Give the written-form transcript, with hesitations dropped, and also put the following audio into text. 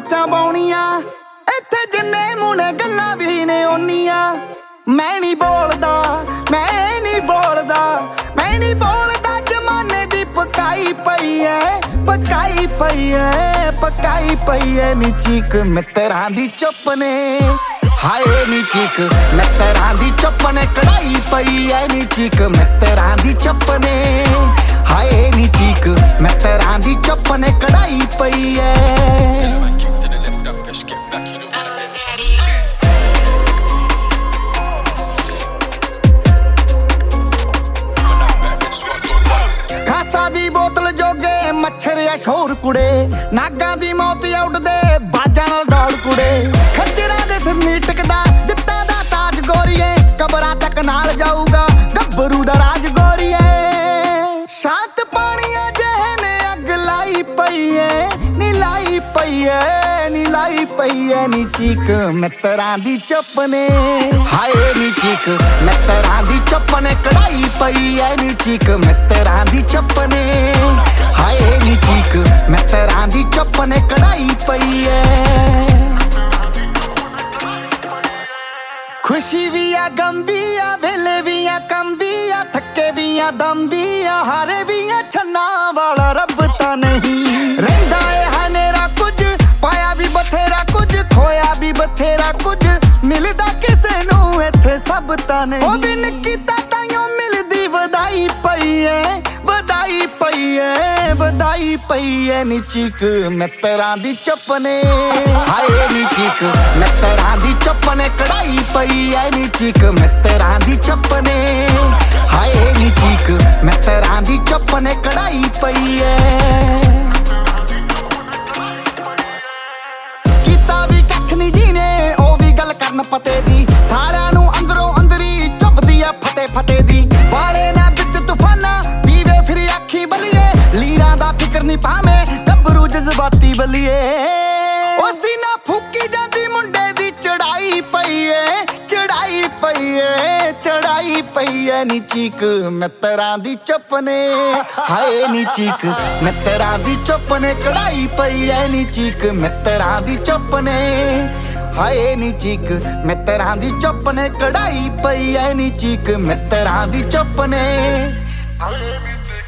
ਮੱਚਾਂ ਪਾਉਣੀਆਂ ਇੱਥੇ ਜਿੰਨੇ ਮੁੰਡੇ ਗੱਲਾਂ ਵੀ ਨੇ ਓਨੀਆਂ। ਮੈਂ ਨਹੀਂ ਬੋਲਦਾ ਮੈਂ ਨਹੀਂ ਬੋਲਦਾ ਮੈਂ ਨਹੀਂ ਬੋਲਦਾ ਜ਼ਮਾਨੇ ਦੀ ਪਕਾਈ ਪਈ ਐ ਪਕਾਈ ਪਈ ਐ ਪਕਾਈ ਪਈ ਐ ਨੀ ਚੀਕ ਮਿੱਤਰਾਂ ਦੀ ਚੁੱਪ ਨੇ ਹਾਏ ਨੀ ਚੀਕ ਮਿੱਤਰਾਂ ਦੀ ਚੁੱਪ ਨੇ ਕੜਾਈ ਪਈ ਐ ਨੀ ਚੀਕ ਮਿੱਤਰਾਂ ਦੀ ਚੁੱਪ ਨੇ ਹਾਏ ਨੀ ਚੀਕ ਮਿੱਤਰਾਂ ਦੀ ਚੁੱਪ ਨੇ ਕੜਾਈ ਪਈ ਐ। ਦੀ ਬੋਤਲ ਜੋਗੇ ਮੱਛਰ ਆ ਸ਼ੋਰ ਕੁੜੇ ਨਾਗਾਂ ਦੀ ਮੌਤ ਉੱਡਦੇ ਬਾਜਾਂ ਨਾਲ ਦੌੜ ਕੁੜੇ ਖੱਜਰਾਂ ਦੇ ਸਿਰ ਨੀ ਟਿਕਦਾ ਜਿੱਤਾਂ ਦਾ ਤਾਜ ਗੋਰੀਏ ਕਬਰਾਂ ਤੱਕ ਨਾਲ ਜਾਊਗਾ ਗੱਭਰੂ ਦਾ ਰਾਜ ਗੋਰੀਏ। ਸ਼ਾਂਤ ਪਾਣੀਆਂ ਜਿਹੇ ਨੇ ਅੱਗ ਲਾਈ ਪਈ ਏ ਨੀ ਲਾਈ ਪਈ ਏ ਨੀ ਲਾਈ ਪਈ ਏ ਨੀ ਚੀਕ ਮਿੱਤਰਾਂ ਦੀ ਚੁੱਪ ਨੇ ਹਾਏ ਨੀ ਚੀਕ ਮਿੱਤਰਾਂ ਦੀ ਚੁੱਪ ਨੇ ਕੜਾਈ ਪਈ ਏ ਨੀ ਚੀਕ ਮਿੱਤਰਾਂ ਦੀ ਚੁੱਪ ਨੇ ਹਾਏ ਨੀ ਚੀਕ ਮਿੱਤਰਾਂ ਦੀ ਚੁੱਪ ਨੇ ਕੜਾਈ ਪਈ ਏ। ਖੁਸ਼ੀ ਵੀ ਆ ਗਮ ਵੀ ਆ ਵੇਲੇ ਵੀ ਆ ਕੰਮ ਵੀ ਆ ਥੱਕੇ ਵੀ ਆ ਦਮ ਵੀ ਆ ਹਾਰੇ ਵੀ ਆ ਛੰਨਾ ਵਾਲਾ ਰੱਬ ਤਾਂ ਨਹੀਂ ਰਹਿੰਦਾ ਏ ਹਨੇਰਾ ਕੁਝ ਪਾਇਆ ਵੀ ਬਥੇਰਾ ਕੁਝ ਖੋਇਆ ਵੀ ਬਥੇਰਾ ਕੁਝ ਮਿਲਦਾ ਕਿਸੇ ਨੂੰ ਇੱਥੇ ਸਭ ਤਾਂ ਨਹੀਂ ਉਹ ਦਿਨ ਕੀਤਾ ਤਾਈਓ ਮਿਲਦੀ ਵਧਾਈ ਪਈ ਏ ਵਧਾਈ ਪਈ ਏ ਵਧਾਈ ਪਈ ਏ ਨੀ ਚੀਕ ਮਿੱਤਰਾਂ ਦੀ ਚੁੱਪ ਨੇ ਹਾਏ ਨੀ ਚੀਕ ਮਿੱਤਰਾਂ ਦੀ ਚੁੱਪ ਨੇ ਕੜਾਈ ਪਈ ਏ ਨੀ ਚੀਕ ਮਿੱਤਰਾਂ ਦੀ ਚੁੱਪ ਨੇ ਹਾਏ ਨੀ ਚੀਕ ਮਿੱਤਰਾਂ ਦੀ ਚੁੱਪ ਨੇ ਕੜਾਈ ਪਈ ਏ। ਕੀਤਾ ਵੀ ਕੱਖ ਨੀ ਜੀ ਨੇ ਉਹ ਵੀ ਗੱਲ ਕਰਨ ਪਤੇ ਦੀ ਸਾਰਿਆਂ ਨੂੰ ਅੰਦਰੋਂ ਅੰਦਰੀ ਚੁੱਭਦੀ ਆ ਫਤਿਹ ਫਤਿਹ ਦੀ ਬਾਲੇ ਨਾ ਵਿੱਚ ਤੂਫਾਨਾਂ ਦੀਵੇ ਫਿਰ ਅੱਖੀ ਬਲੀਏ ਲੀਰਾਂ ਦਾ ਫਿਕਰ ਨੀ ਪਾਵੇਂ ਗੱਭਰੂ ਜਜ਼ਬਾਤੀ ਬਲੀਏ ਉਹ ਸੀਨਾ ਫੂਕੀ ਜਾਂਦੀ ਮੁੰਡੇ ਦੀ ਚੜਾਈ ਪਈ ਏ ਚੜਾਈ ਪਈ ਏ ਚੜਾਈ ਪਈ ਏ ਨੀ ਚੀਕ ਮਿੱਤਰਾਂ ਦੀ ਚੁੱਪ ਨੇ ਹਾਏ ਨੀ ਚੀਕ ਮਿੱਤਰਾਂ ਦੀ ਚੁੱਪ ਨੇ ਕੜਾਈ ਪਈ ਏ ਨੀ ਚੀਕ ਮਿੱਤਰਾਂ ਦੀ ਚੁੱਪ ਨੇ ਹਾਏ ਨੀ ਚੀਕ ਮਿੱਤਰਾਂ ਦੀ ਚੁੱਪ ਨੇ ਕੜਾਈ ਪਈ ਏ ਨੀ ਚੀਕ ਮਿੱਤਰਾਂ ਦੀ ਚੁੱਪ ਨੇ ਹਾਏ ਨੀ ਚੀਕ।